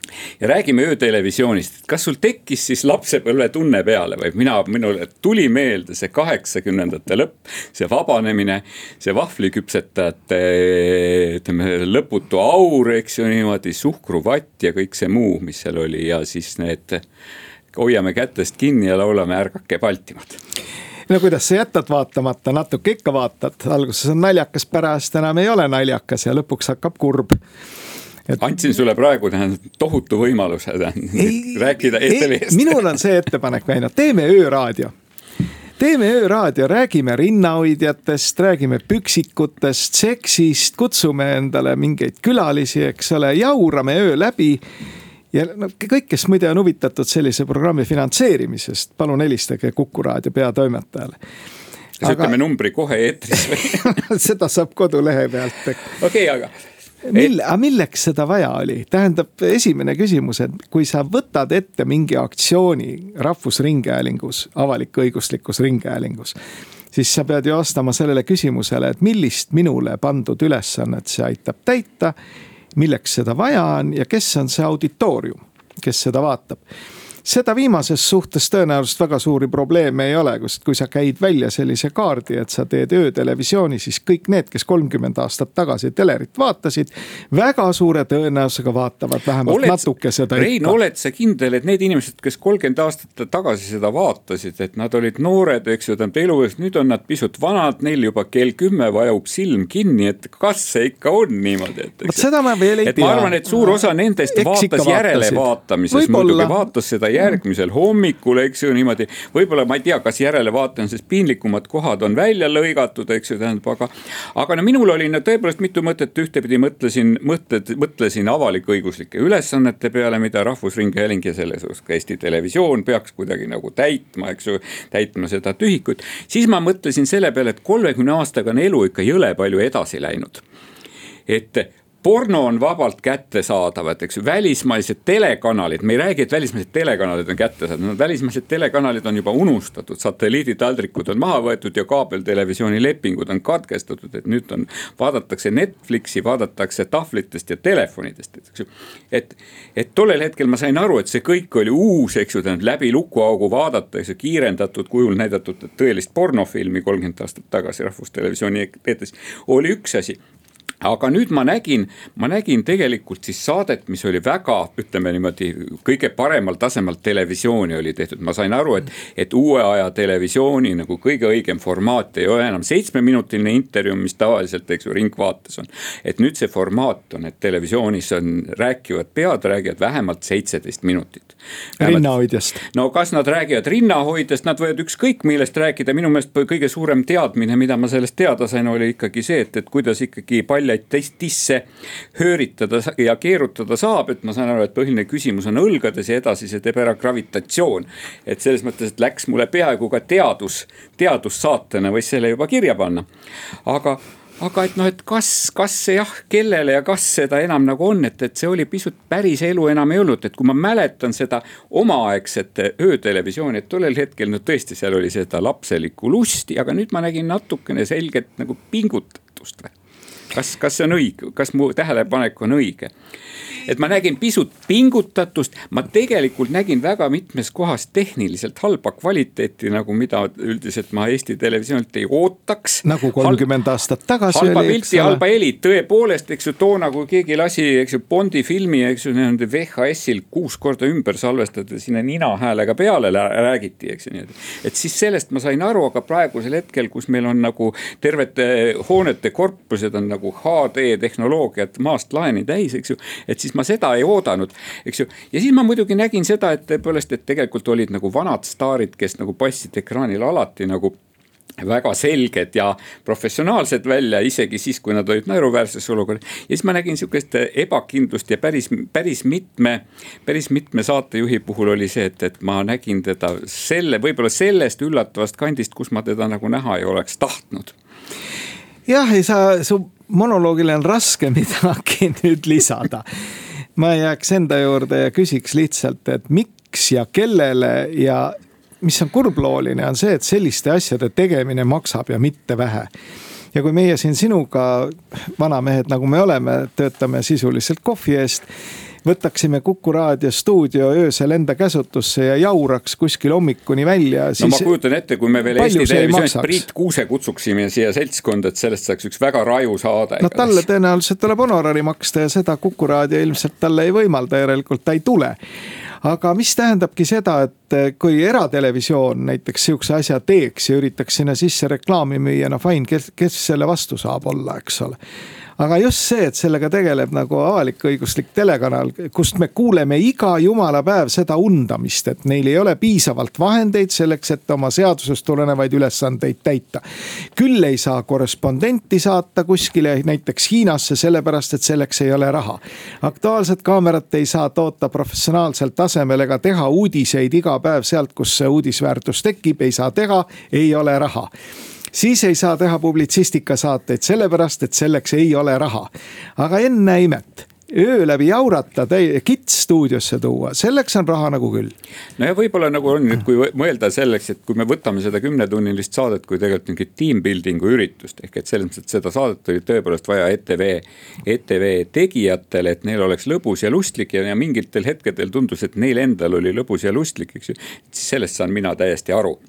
Ja räägime öötelevisioonist, et kas sul tekkis siis lapsepõlve tunne peale või mina, minule tuli meelde see kaheksakümnendate lõpp, see vabanemine, see vahvliküpsetajate ütleme, lõputu aur, eks ju niimoodi, suhkruvatt ja kõik see muu, mis seal oli ja siis need hoiame kätest kinni ja laulame ärgake Baltimaad. No kuidas sa jätad vaatamata, natuke ikka vaatad, alguses on naljakas, pärast enam ei ole naljakas ja lõpuks hakkab kurb. Et... Andsin sulle praegu tähendab, tohutu võimaluse ei, rääkida E T V-st. Minul on see ettepanek väinud, teeme ööraadio. Teeme ööraadio, räägime rinnahoidjatest, räägime püksikutest, seksist, kutsume endale mingeid külalisi, eks ole, jaurame öö läbi. Ja no, kõik, kes muide on huvitatud sellise programmi finantseerimisest, palun helistage Kuku Raadio peatoimetajale. Kas aga... ütleme numbri kohe eetris või? Seda saab kodulehe pealt. Okei, okay, aga... Mille, aga milleks seda vaja oli? Tähendab, esimene küsimus, et kui sa võtad ette mingi aktsiooni rahvusringhäälingus, avalik-õiguslikus ringhäälingus, siis sa pead ju vastama sellele küsimusele, et millist minule pandud ülesannet see aitab täita, milleks seda vaja on ja kes on see auditoorium, kes seda vaatab. Seda viimases suhtes tõenäoliselt väga suuri probleeme ei ole, kus kui sa käid välja sellise kaardi, et sa teed öötelevisiooni, siis kõik need, kes kolmkümmend aastat tagasi telerit vaatasid, väga suure tõenäosusega vaatavad vähemalt oled, natuke seda Rein, ikka. Oled sa kindel, et need inimesed, kes kolmkümmend aastat tagasi seda vaatasid, et nad olid noored, eks ju, elu, nüüd on nad pisut vanad, neil juba kell kümme vajub silm kinni, et kas see ikka on niimoodi? Et, seda ma veel ei tea. Ma arvan, et suur osa nendest Eks vaatas järele vaatamises, muidugi vaatas seda järgmisel hommikul, eks ju niimoodi, võib-olla ma ei tea, kas järelevaatan, sest piinlikumad kohad on välja lõigatud, eks ju tähendab, aga, aga no minul oli no, tõepoolest mitu mõtet, ühtepidi mõtlesin, mõtted, mõtlesin avalik-õiguslike ülesannete peale, mida Rahvusringhääling ja selles osas ka Eesti Televisioon peaks kuidagi nagu täitma, eks ju, täitma seda tühikut. Siis ma mõtlesin selle peale, et kolmekümne aastaga on elu ikka jõle palju edasi läinud. Et porno on vabalt kättesaadavad, eks ju, välismaised telekanalid, me ei räägi, et välismaised telekanalid on kättesaadavad, no, välismaised telekanalid on juba unustatud, satelliiditaldrikud on maha võetud ja kaabeltelevisiooni lepingud on katkestatud, et nüüd on, vaadatakse Netflixi, vaadatakse tahvlitest ja telefonidest, eks ju. Et, et tollel hetkel ma sain aru, et see kõik oli uus, eks ju, läbi lukuaugu vaadata, eks ju, kiirendatud kujul näidatud tõelist pornofilmi kolmkümmend aastat tagasi Rahvustelevisiooni eetris, oli üks asi. Aga nüüd ma nägin, ma nägin tegelikult siis saadet, mis oli väga, ütleme niimoodi, kõige paremal tasemel televisiooni oli tehtud. Ma sain aru, et, et uue aja televisiooni nagu kõige õigem formaat ei ole enam seitsmeminutiline intervjuu, mis tavaliselt, eks ju, ringvaates on. Et nüüd see formaat on, et televisioonis on rääkivad pead, räägivad vähemalt seitseteist minutit. Rinnahoidjast. No kas nad räägivad rinnahoidjast, nad võivad ükskõik millest rääkida. Minu meelest kõige suurem teadmine, mida ma sellest teada sain, oli ikkagi see, et, et kuidas ikkagi palju tisse hööritada ja keerutada saab, et ma saan aru, et põhiline küsimus on õlgades ja edasi see teeb ära gravitatsioon. Et selles mõttes, et läks mulle peaaegu ka teadus, teadussaatena võis selle juba kirja panna. Aga, aga et noh, et kas, kas see jah, kellele ja kas seda enam nagu on, et, et see oli pisut päris elu enam ei olnud, et kui ma mäletan seda omaaegset öötelevisiooni, et tollel hetkel no tõesti seal oli seda lapselikku lusti, aga nüüd ma nägin natukene selget nagu pingutatust või? Kas, kas see on õige, kas mu tähelepanek on õige? Et ma nägin pisut pingutatust, ma tegelikult nägin väga mitmes kohas tehniliselt halba kvaliteeti, nagu mida üldiselt ma Eesti Televisioonilt ei ootaks. Nagu kolmkümmend aastat tagasi halba oli, pilti, halba heli, tõepoolest, eks ju, toona, kui keegi lasi, eks ju, Bondi filmi, eks ju, V H S-il kuus korda ümber salvestada, sinna nina häälega peale räägiti, eks ju, nii, et siis sellest ma sain aru, aga praegusel hetkel, kus meil on nagu tervete hoonete korpused on nagu H D tehnoloogiat maast laeni täis, eks ju, et siis ma seda ei oodanud, eks ju. Ja siis ma muidugi nägin seda, et tõepoolest, et tegelikult olid nagu vanad staarid, kes nagu passid ekraanil alati nagu väga selged ja professionaalsed välja, isegi siis, kui nad olid naeruväärses olukorras. Ja siis ma nägin niisugust ebakindlust ja päris, päris mitme, päris mitme saatejuhi puhul oli see, et, et ma nägin teda selle, võib-olla sellest üllatavast kandist, kus ma teda nagu näha ei oleks tahtnud. Jah, ei saa, su monoloogile on raske midagi nüüd lisada. Ma jääks enda juurde ja küsiks lihtsalt, et miks ja kellele ja mis on kurblooline, on see, et selliste asjade tegemine maksab ja mitte vähe. Ja kui meie siin sinuga, vanamehed nagu me oleme, töötame sisuliselt kohvi eest, võtaksime Kuku Raadio stuudio öösel enda käsutusse ja jauraks kuskil hommikuni välja. No ma kujutan ette, kui me veel Eesti Televisioonist Priit Kuuse kutsuksime siia seltskonda, et sellest saaks üks väga raju saade. No talle tõenäoliselt tuleb honorari maksta ja seda Kuku Raadio ilmselt talle ei võimalda, järelikult ta ei tule. Aga mis tähendabki seda, et kui eratelevisioon näiteks siukse asja teeks ja üritaks sinna sisse reklaami müüa, no fine, kes, kes selle vastu saab olla, eks ole. Aga just see, et sellega tegeleb nagu avalik-õiguslik telekanal, kust me kuuleme iga jumala päev seda undamist, et neil ei ole piisavalt vahendeid selleks, et oma seadusest tulenevaid ülesandeid täita. Küll ei saa korrespondenti saata kuskile näiteks Hiinasse, sellepärast, et selleks ei ole raha. Aktuaalset kaamerat ei saa toota professionaalsel tasemel ega teha uudiseid iga päev sealt, kus see uudisväärtus tekib, ei saa teha, ei ole raha. Siis ei saa teha publitsistika saateid sellepärast, et selleks ei ole raha. Aga enne imet, öö läbi jaurata, kits stuudiosse tuua, selleks on raha nagu küll. No ja võib-olla nagu on nüüd, kui mõelda selleks, et kui me võtame seda kümnetunnilist saadet, kui tegelikult mingi teambuildingu üritust, ehk et selles mõttes, et seda saadet oli tõepoolest vaja E T V, E T V tegijatele, et neil oleks lõbus ja lustlik ja, ja mingitel hetkedel tundus, et neil endal oli lõbus ja lustlik, eks ju, siis sellest saan mina täiesti aru.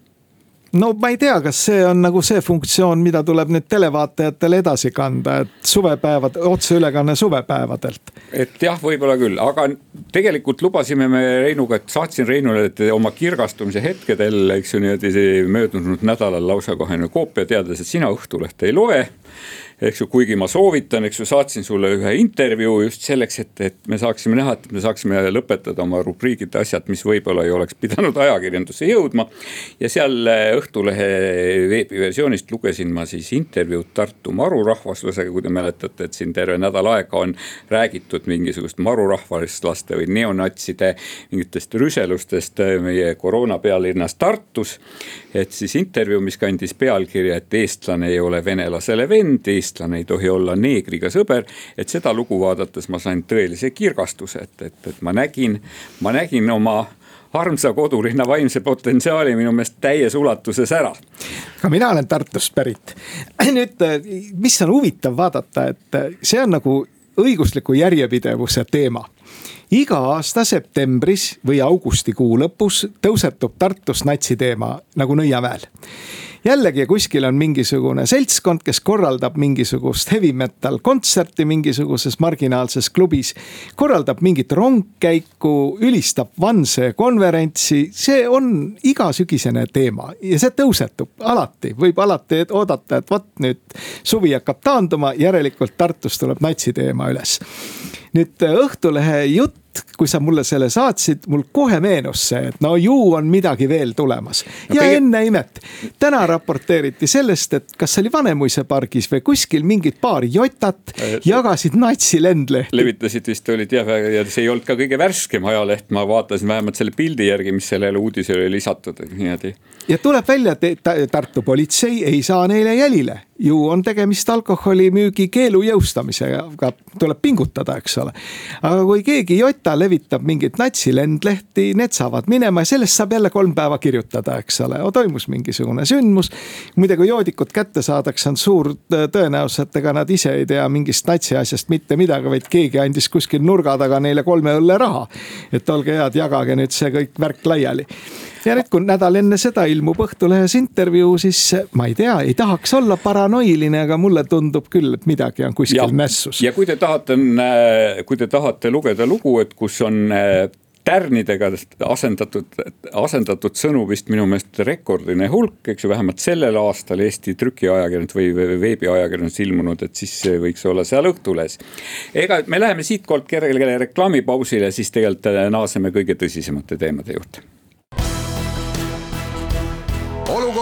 No ma ei tea, kas see on nagu see funktsioon, mida tuleb nüüd televaatajatele edasi kanda, et suvepäevad, otse ülekanne suvepäevadelt. Et jah, võib-olla küll, aga tegelikult lubasime me Reinuga, et saatsin Reinule, et oma kirgastumise hetkedel, eks ju niimoodi möödunud nädalal lausa kohene koopia teades, et sina Õhtulehte ei loe. Eks ju, kuigi ma soovitan, eks ju, saatsin sulle ühe intervjuu just selleks, et, et me saaksime näha, et me saaksime lõpetada oma rubriigid asjad, mis võib-olla ei oleks pidanud ajakirjandusse jõudma. Ja seal Õhtulehe veebiversioonist lugesin ma siis intervjuud Tartu marurahvaslusega, kui te mäletate, et siin terve nädal aega on räägitud mingisugust marurahvaslaste või neonatside mingitest rüselustest meie koroona pealinnas Tartus. Et siis intervjuu, mis kandis pealkirja, et eestlane ei ole venelasele vend, eestlane ei tohi olla neegriga sõber, et seda lugu vaadates ma sain tõelise kirgastuse, et, et, et ma nägin, ma nägin oma armsa kodulinna vaimse potentsiaali minu meelest täies ulatuses ära. Ka mina olen Tartust pärit. Nüüd, mis on huvitav vaadata, et see on nagu õigusliku järjepidevuse teema. Iga aasta septembris või augustikuu lõpus tõusetub Tartus natsiteema nagu Nõiamäel. Jällegi kuskil on mingisugune seltskond, kes korraldab mingisugust heavy metal kontserti mingisuguses marginaalses klubis, korraldab mingit rongkäiku, ülistab Vanse konverentsi. See on iga sügisene teema ja see tõusetub alati. Võib alati oodata, et võt nüüd suvi hakkab taanduma, järelikult Tartus tuleb natsiteema üles. Nüüd Õhtulehe jutt, kui sa mulle selle saatsid, mul kohe meenus see, et no ju on midagi veel tulemas. Ja okay. Enne imet, täna raporteeriti sellest, et kas oli Vanemuise pargis või kuskil mingid paar jotat jagasid natsi lendlehti. Levitasid vist olid jah, ja see ei olnud ka kõige värskem ajaleht, ma vaatasin vähemalt selle pildi järgi, mis sellele uudisele oli lisatud. Niimoodi. Ja tuleb välja, et Tartu politsei ei saa neile jälile. Ju on tegemist alkoholimüügi keelu jõustamisega, tuleb pingutada, eks ole. Aga kui keegi jota levitab mingit natsi lendlehti, need saavad minema ja sellest saab jälle kolm päeva kirjutada, eks ole. O, toimus mingisugune sündmus. Muide, kui joodikud kätte saadaks, on suur tõenäoliselt, ega nad ise ei tea mingist natsi asjast mitte midagi, vaid keegi andis kuskil nurga taga neile kolme õlle raha. Et olge head, jagage nüüd see kõik värk laiali. Ja nüüd, kui nädal enne seda ilmub Õhtulehes intervjuu, siis ma ei tea, ei tahaks olla paranoiline, aga mulle tundub küll, et midagi on kuskil ja, mässus. Ja kui te tahate, kui te tahate lugeda lugu, et kus on tärnidega asendatud, asendatud sõnu vist minu meelest rekordine hulk, eks ju, vähemalt sellel aastal Eesti trükiajakirjandus või veebiajakirjandus ilmunud, et siis võiks olla seal Õhtulehes. Ega me läheme siit kord kergele reklaamipausile, siis tegelikult naaseme kõige tõsisemate teemade juurde.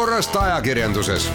olukorrast ajakirjanduses.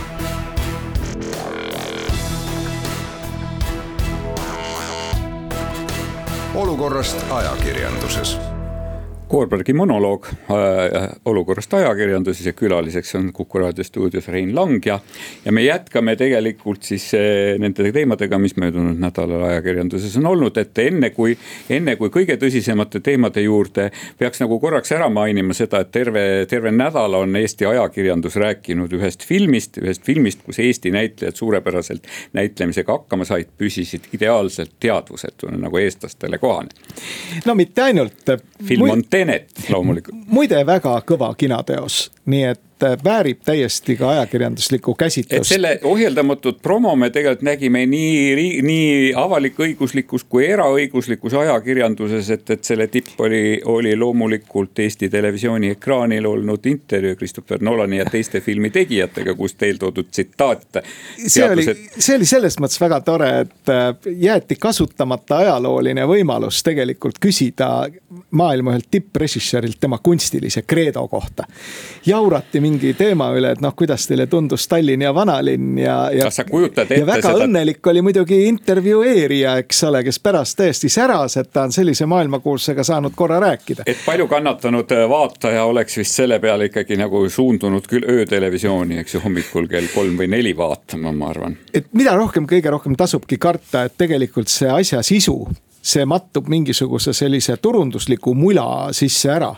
olukorrast ajakirjanduses. Koorbergi monoloog äh, olukorrast ajakirjanduses ja külaliseks on Kuku raadio stuudios Rein Lang ja, ja me jätkame tegelikult siis äh, nende teemadega, mis möödunud nädalal ajakirjanduses on olnud, et enne kui, enne kui kõige tõsisemate teemade juurde peaks nagu korraks ära mainima seda, et terve, terve nädal on Eesti ajakirjandus rääkinud ühest filmist, ühest filmist, kus Eesti näitlejad suurepäraselt näitlemisega hakkama said, püsisid ideaalselt teadvusetuna nagu eestlastele kohane. No mitte ainult. Film on Tenet, loomulikult. Muide väga kõva kinateos, nii et väärib täiesti ka ajakirjanduslikku käsitlust. Et selle ohjeldamatut promo me tegelikult nägime nii, nii avalik-õiguslikus kui eraõiguslikus ajakirjanduses, et, et selle tipp oli, oli loomulikult Eesti televisiooni ekraanil olnud intervjuu Christopher Nolani ja teiste filmi tegijatega, kus teil toodud tsitaat. See oli, see oli selles mõttes väga tore, et jäeti kasutamata ajalooline võimalus tegelikult küsida maailma ühelt tipprežissöörilt tema kunstilise kreedo kohta. Jaurati mingi teema üle, et noh, kuidas teile tundus Tallinn ja vanalinn ja, ja, ja väga seda... õnnelik oli muidugi intervjueerija, eks ole, kes pärast tõesti säras, et ta on sellise maailmakuulsusega saanud korra rääkida. Et palju kannatanud vaataja oleks vist selle peale ikkagi nagu suundunud küll öötelevisiooni, eks ju, hommikul kell kolm või neli vaatama, ma arvan. Et mida rohkem, kõige rohkem tasubki karta, et tegelikult see asja sisu, see mattub mingisuguse sellise turundusliku mula sisse ära.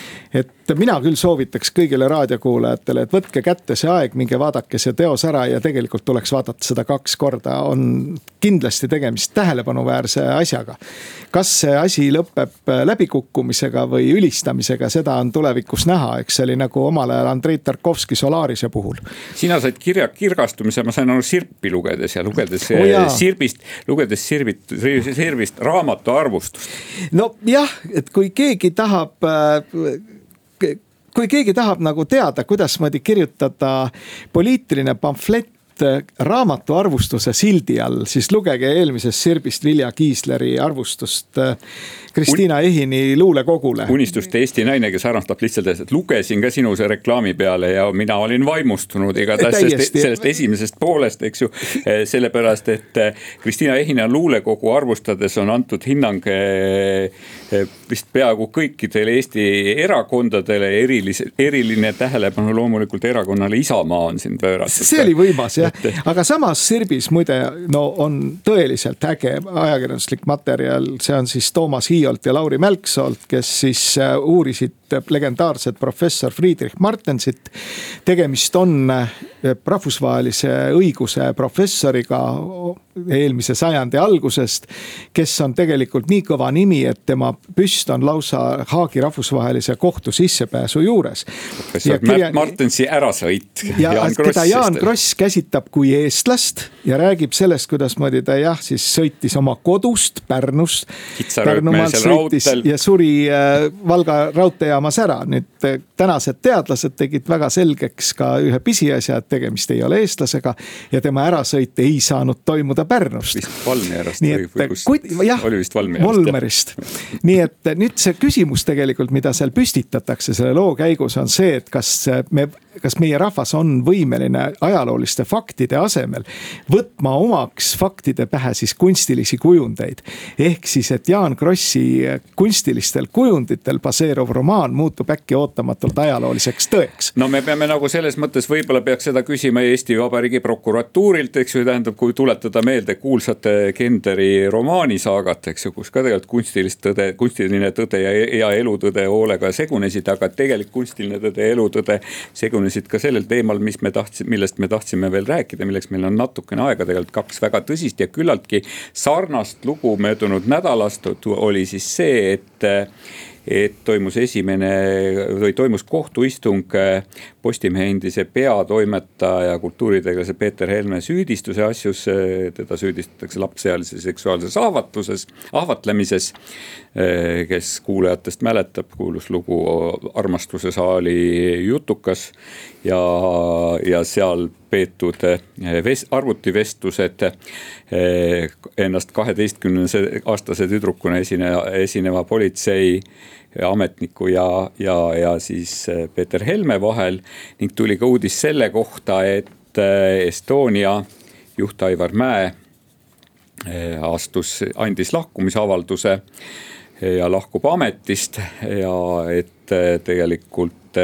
Et mina küll soovitaks kõigile raadiokuulajatele, et võtke kätte see aeg, minge vaadake see teos ära ja tegelikult tuleks vaadata seda kaks korda. On kindlasti tegemist tähelepanuväärse asjaga. Kas see asi lõpeb läbikukkumisega või ülistamisega, seda on tulevikus näha, eks see oli nagu omal ajal Andrei Tarkovski Solarise puhul. Sina said kirja kirgastumise, ma sain aru Sirpi lugedes ja lugedes oh, Sirbist, lugedes Sirbit, Sirbist raamatu arvustust. No jah, et kui keegi tahab... Kui keegi tahab nagu teada, kuidas moodi kirjutada poliitiline pamflett raamatu arvustuse sildi all, siis lugege eelmisest Sirbist Vilja Kiisleri arvustust Kristiina Ehini luulekogule. Unistuste Eesti naine, kes armastab lihtsalt, et lugesin ka sinu see reklaami peale ja mina olin vaimustunud ega sellest, sellest esimesest poolest, eks ju, sellepärast, et Kristiina Ehina luulekogu arvustades on antud hinnang vist peaaegu kõikidele Eesti erakondadele, eriline, eriline tähelepanu loomulikult erakonnale Isamaa on siin pööratud. See oli võimas, jah. Aga samas Sirbis muide no, on tõeliselt äge ajakirjanduslik materjal, see on siis Toomas Hiiolt ja Lauri Mälksoolt, kes siis uurisid legendaarset professor Friedrich Martensit. Tegemist on rahvusvahelise õiguse professoriga eelmise sajandi algusest, kes on tegelikult nii kõva nimi, et tema püst on lausa Haagi rahvusvahelise kohtu sissepääsu juures. Kirja... Martensi ärasõit. Ja Jaan teda Jaan Kross käsitab kui eestlast ja räägib sellest, kuidas moodi ta jah, siis sõitis oma kodust Pärnust. Pärnumaalt sõitis ja suri Valga raudteejaamas ära. Nüüd tänased teadlased tegid väga selgeks ka ühe pisiasja, et tegemist ei ole eestlasega ja tema ärasõit ei saanud toimuda Pärnust. Vist Valmierast või, või kus kui, jah, oli vist Valmierast. Volmerist. Nii et nüüd see küsimus tegelikult, mida seal püstitatakse selle loo käigus on see, et kas, me, kas meie rahvas on võimeline ajalooliste faktide asemel võtma omaks faktide pähe siis kunstilisi kujundeid. Ehk siis, et Jaan Krossi kunstilistel kujunditel baseeruv romaan muutub äkki ootamatult ajalooliseks tõeks. No me peame nagu selles mõttes võib-olla peaks seda küsima Eesti Vabariigi prokuratuurilt, eks ju, tähendab, kui tuletada meelde kuulsate Kenderi romaanisaagat, eks ju, kus ka tegelikult kunstilist tõde, kunstiline tõde ja, ja elutõde hoolega segunesid, aga tegelikult kunstiline tõde ja elutõde segunesid ka sellel teemal, mis me tahtsime, millest me tahtsime veel rääkida, milleks meil on natukene aega, tegelikult kaks väga tõsist ja küllaltki sarnast lugu möödunud nädalast oli siis see, et et toimus esimene või toimus kohtuistung Postimehe endise peatoimetaja kultuuritegelase Peeter Helme süüdistuse asjus. Teda süüdistatakse lapseealise seksuaalses ahvatluses, ahvatlemises, kes kuulajatest mäletab, kuulus lugu Armastuse saali jutukas ja, ja seal peetud vest, arvutivestlused ennast kaheteistkümne aastase tüdrukuna esineva, esineva politsei ametniku ja, ja, ja siis Peeter Helme vahel ning tuli ka uudis selle kohta, et Estonia juht Aivar Mäe astus, andis lahkumisavalduse ja lahkub ametist ja et tegelikult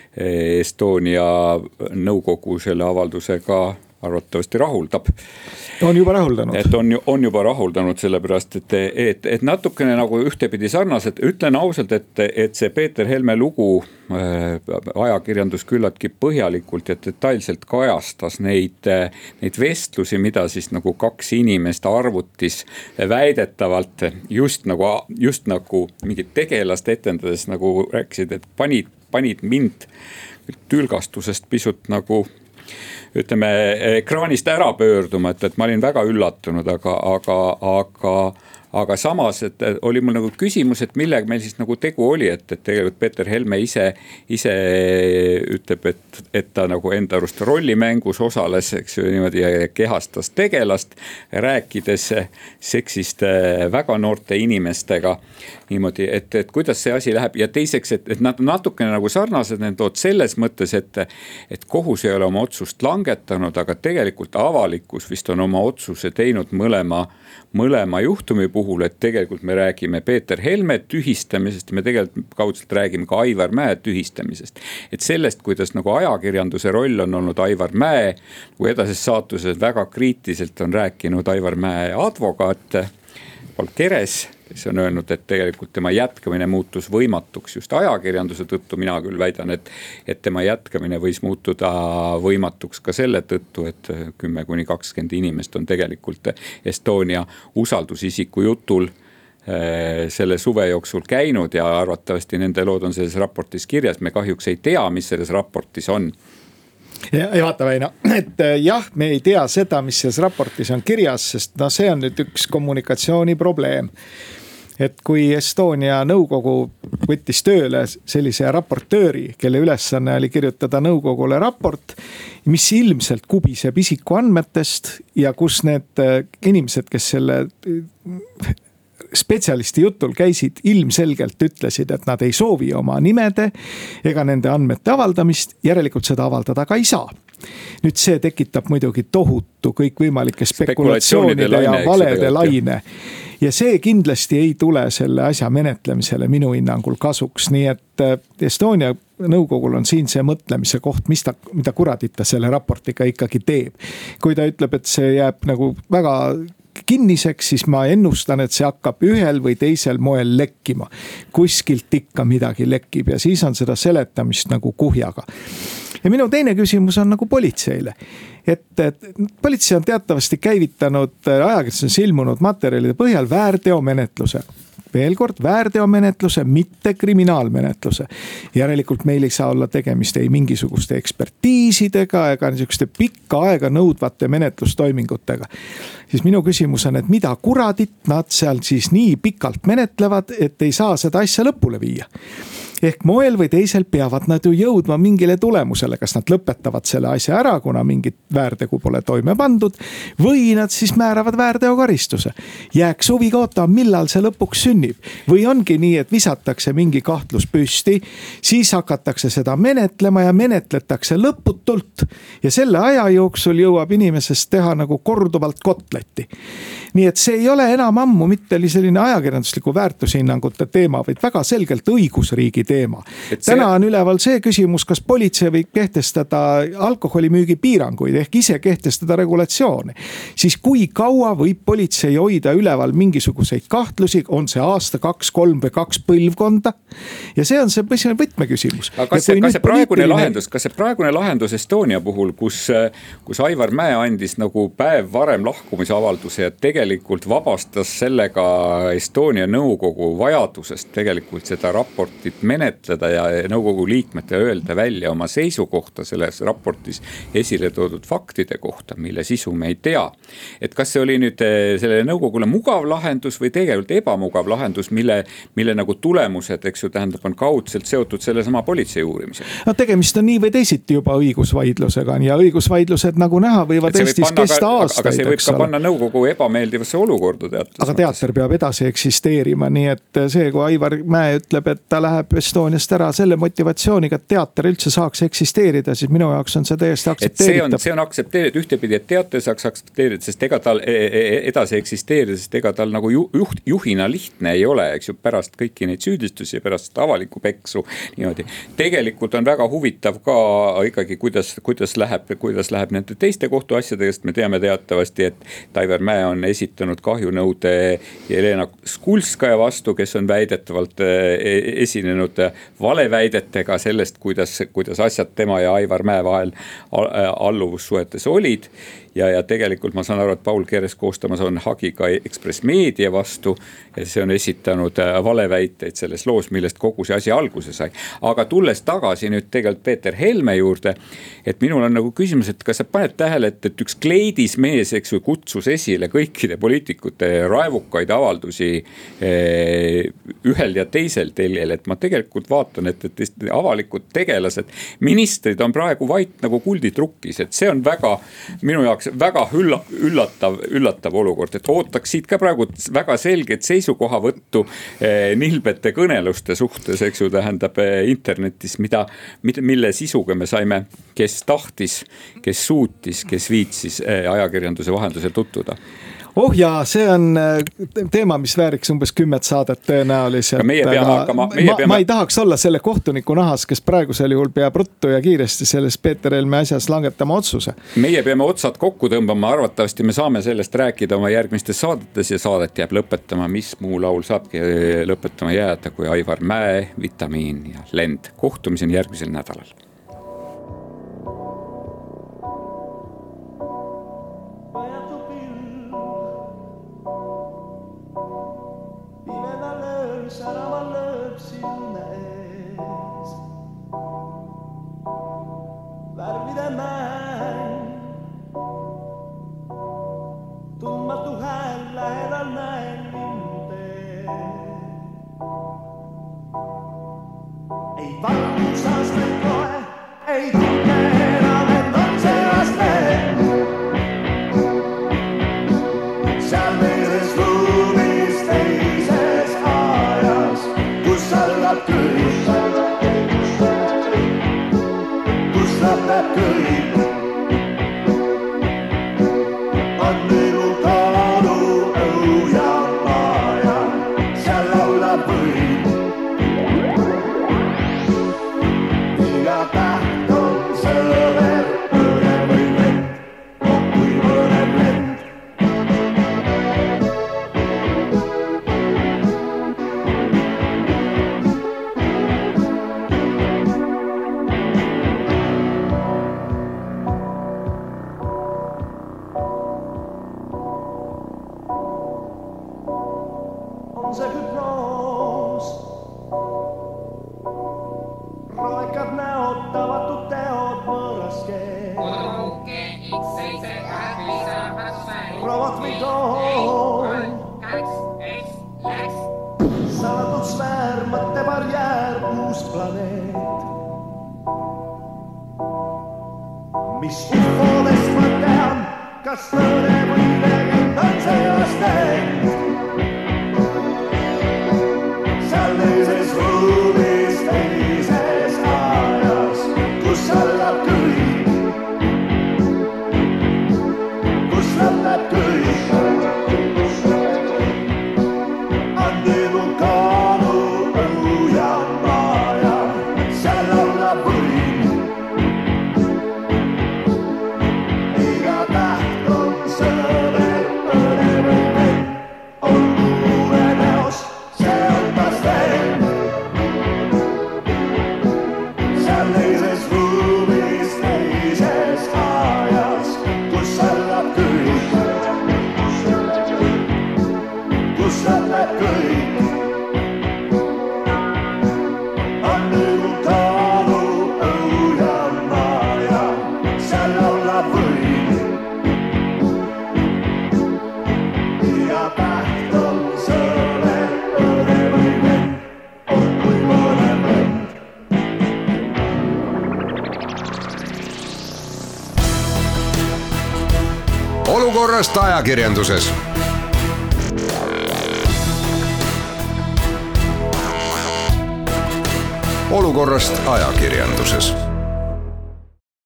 Estonia nõukogu selle avaldusega arvatavasti rahuldab. On juba rahuldanud. Et on, on juba rahuldanud sellepärast, et, et, et natukene nagu ühtepidi sarnased, ütlen ausalt, et, et see Peeter Helme lugu äh, ajakirjandus küllaltki põhjalikult ja detailselt kajastas neid, neid vestlusi, mida siis nagu kaks inimest arvutis väidetavalt just nagu, just nagu mingit tegelast etendades nagu rääkisid, et panid, panid mind tülgastusest pisut nagu ütleme ekraanist ära pöörduma, et, et ma olin väga üllatunud, aga, aga, aga, aga samas, et oli mul nagu küsimus, et millega meil siis nagu tegu oli, et, et tegelikult Peeter Helme ise, ise ütleb, et, et ta nagu enda arust rollimängus osales, eks ju, niimoodi kehastas tegelast, rääkides seksist väga noorte inimestega niimoodi, et, et kuidas see asi läheb ja teiseks, et, et nad natukene nagu sarnased need lood selles mõttes, et, et kohus ei ole oma otsust langetanud, aga tegelikult avalikkus vist on oma otsuse teinud mõlema, mõlema juhtumi puhul, et tegelikult me räägime Peeter Helme tühistamisest, me tegelikult kaudselt räägime ka Aivar Mäe tühistamisest. Et sellest, kuidas nagu ajakirjanduse roll on olnud Aivar Mäe, kui edases saatuses väga kriitiliselt on rääkinud Aivar Mäe advokaat Paul Keres, kes on öelnud, et tegelikult tema jätkamine muutus võimatuks just ajakirjanduse tõttu. Mina küll väidan, et, et tema jätkamine võis muutuda võimatuks ka selle tõttu, et kümme kuni kakskümmend inimest on tegelikult Estonia usaldusisiku jutul selle suve jooksul käinud ja arvatavasti nende lood on selles raportis kirjas. Me kahjuks ei tea, mis selles raportis on. Ja, ja vaata Väino, et jah, me ei tea seda, mis selles raportis on kirjas, sest no see on nüüd üks kommunikatsiooni probleem. Et kui Estonia nõukogu võttis tööle sellise raportööri, kelle ülesanne oli kirjutada nõukogule raport, mis ilmselt kubiseb isikuandmetest ja kus need inimesed, kes selle spetsialisti jutul käisid, ilmselgelt ütlesid, et nad ei soovi oma nimede ega nende andmete avaldamist, järelikult seda avaldada ka ei saa. Nüüd see tekitab muidugi tohutu kõikvõimalike spekulatsioonide ja valede laine. Ja see kindlasti ei tule selle asja menetlemisele minu hinnangul kasuks, nii et Estonia nõukogul on siin see mõtlemise koht, mis ta, mida kuradit ta selle raportiga ikkagi teeb. Kui ta ütleb, et see jääb nagu väga kinniseks, siis ma ennustan, et see hakkab ühel või teisel moel lekkima. Kuskilt ikka midagi lekkib ja siis on seda seletamist nagu kuhjaga. Ja minu teine küsimus on nagu politseile. Et, et politsei on teatavasti käivitanud ajakirjanduses ilmunud materjalide põhjal väärteomenetluse. Veel kord väärteomenetluse, mitte kriminaalmenetluse. Järelikult meil ei saa olla tegemist ei mingisuguste ekspertiisidega ega niisuguste pikka aega nõudvate menetlustoimingutega. Siis minu küsimus on, et mida kuradit nad seal siis nii pikalt menetlevad, et ei saa seda asja lõpule viia. Ehk moel või teisel peavad nad ju jõudma mingile tulemusele, kas nad lõpetavad selle asja ära, kuna mingit väärtegu pole toime pandud, või nad siis määravad väärteokaristuse. Jääks huvi koota, millal see lõpuks sünnib. Või ongi nii, et visatakse mingi kahtlus püsti, siis hakatakse seda menetlema ja menetletakse lõputult. Ja selle aja jooksul jõuab inimesest teha nagu korduvalt kotletti. Nii et see ei ole enam ammu mitte selline ajakirjandusliku väärtushinnangute teema, vaid väga selgelt õigusriigi teema. See... Täna on üleval see küsimus, kas politsei võib kehtestada alkoholimüügi piiranguid ehk ise kehtestada regulatsioone. Siis kui kaua võib politsei hoida üleval mingisuguseid kahtlusi, on see aasta, kaks, kolm või kaks põlvkonda. Ja see on see võtmeküsimus. Aga kas see, kas see praegune poliitiline... lahendus, kas see praegune lahendus Estonia puhul, kus, kus Aivar Mäe andis nagu päev varem lahkumisavalduse ja tegelikult vabastas sellega Estonia nõukogu vajadusest tegelikult seda raportit menetleda, menetleda ja nõukogu liikmete öelda välja oma seisukohta selles raportis esile toodud faktide kohta, mille sisu me ei tea. Et kas see oli nüüd selle nõukogule mugav lahendus või tegelikult ebamugav lahendus, mille, mille nagu tulemused, eks ju, tähendab, on kaudselt seotud selle sama politsei uurimisega. No tegemist on nii või teisiti juba õigusvaidlusega ja õigusvaidlused nagu näha võivad Eestis kesta ka, aastaid. aga see võib ka panna nõukogu ebameeldivasse olukorda teatud. Aga teater peab edasi eksisteerima, nii et see, kui Aivar Mäe ütleb, et ta läheb Estoniast ära selle motivatsiooniga, et teater üldse saaks eksisteerida, siis minu jaoks on see täiesti aktsepteeritav. See on, see on aktsepteeritud ühtepidi, et teater saaks aktsepteerida, sest ega tal edasi eksisteerida, sest ega tal nagu juht, juhina lihtne ei ole, eks ju, pärast kõiki neid süüdistusi ja pärast avalikku peksu niimoodi. Tegelikult on väga huvitav ka ikkagi, kuidas, kuidas läheb, kuidas läheb nende teiste kohtuasjadest. Me teame teatavasti, et Aivar Mäe on esitanud kahjunõude Jelena Skulskaja vastu, kes on väidetavalt esinenud valeväidetega sellest, kuidas, kuidas asjad tema ja Aivar Mäe vahel alluvussuhetes olid. Ja, ja tegelikult ma saan aru, et Paul Keres koostamas on hagi ka Ekspress Meedia vastu ja see on esitanud valeväiteid selles loos, millest kogu see asi alguse sai. Aga tulles tagasi nüüd tegelikult Peeter Helme juurde, et minul on nagu küsimus, et kas sa paned tähele, et, et üks kleidis mees, eks ju, kutsus esile kõikide poliitikute raevukaid avaldusi eh, ühel ja teisel teljel, et ma tegelikult vaatan, et, et avalikud tegelased, ministrid on praegu vait nagu kulditrukis, et see on väga minu jaoks väga üllatav, üllatav olukord, et ootaks siit ka praegu väga selget seisukohavõttu eh, nilbete kõneluste suhtes, eks ju, tähendab eh, internetis, mida, mille sisuga me saime, kes tahtis, kes suutis, kes viitsis eh, ajakirjanduse vahendusel tutvuda. Oh jaa, see on teema, mis vääriks umbes kümmet saadet tõenäoliselt. Meie peame hakkama, meie ma, peame... ma ei tahaks olla selle kohtuniku nahas, kes praegusel juhul peab ruttu ja kiiresti selles Peeter Helme asjas langetama otsuse. Meie peame otsad kokku tõmbama, arvatavasti me saame sellest rääkida oma järgmistes saadetes ja saadet jääb lõpetama, mis muu laul saabki lõpetama jääda, kui Aivar Mäe, Vitamiin ja Lend. Kohtumiseni järgmisel nädalal. olukorrast ajakirjanduses. olukorrast ajakirjanduses